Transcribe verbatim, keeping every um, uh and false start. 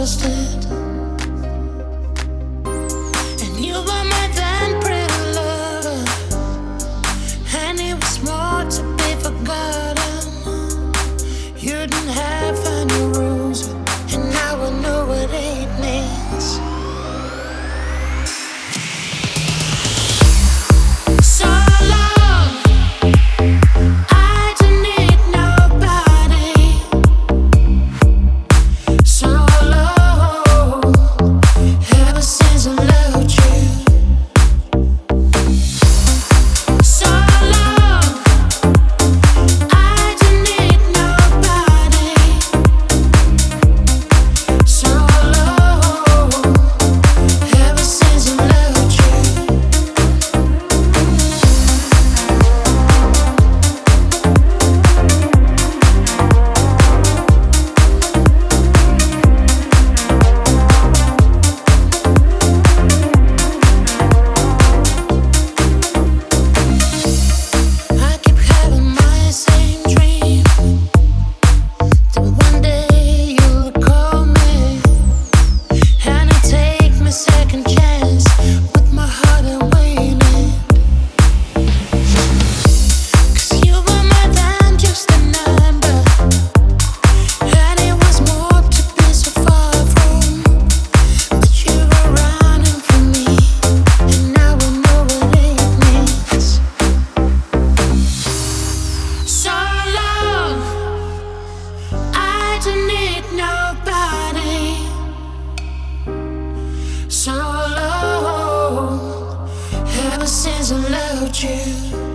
trusted. And you were more than pretty lover, and it was more to be forgotten. You didn't have any rules, and now I know what it means. So long, I don't need nobody. So long, ever since I loved you. So long, I don't need nobody. So long, ever since I loved you. I keep having my same dream, that one day you'll call me, and I take my second chance with my heart and waiting. 'Cause you were more than just a number, and it was more to be so far from. But you were running from me, and now I know what it means. So long, I don't need nobody. So long, ever since I loved you.